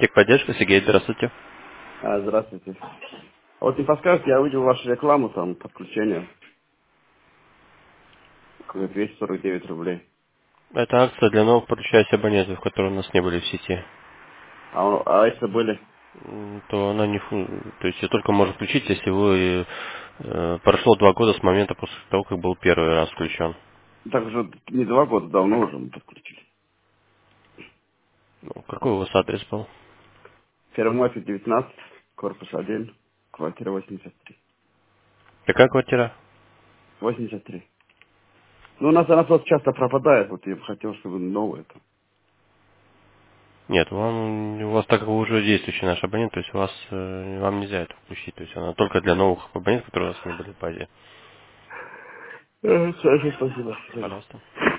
Техподдержка, Сергей, здравствуйте. Здравствуйте. Вот не подскажете, я увидел вашу рекламу, там, подключение, 249 рублей. Это акция для новых подключающих абонентов, которые у нас не были в сети. А если были? То она не то есть ее только можно включить, если вы прошло 2 года с момента после того, как был первый раз включен. Так уже не 2 года, давно уже мы подключили. Ну, какой у вас адрес был? Первомойка 19, корпус 1, квартира 83. Какая квартира? 83. Ну, у нас она просто часто пропадает, вот я бы хотел, чтобы новая там. Нет, у вас так как вы уже действующий наш абонент, то есть вам нельзя это включить, то есть она только для новых абонентов, которые у нас не были в базе. Хорошо, спасибо. Пожалуйста.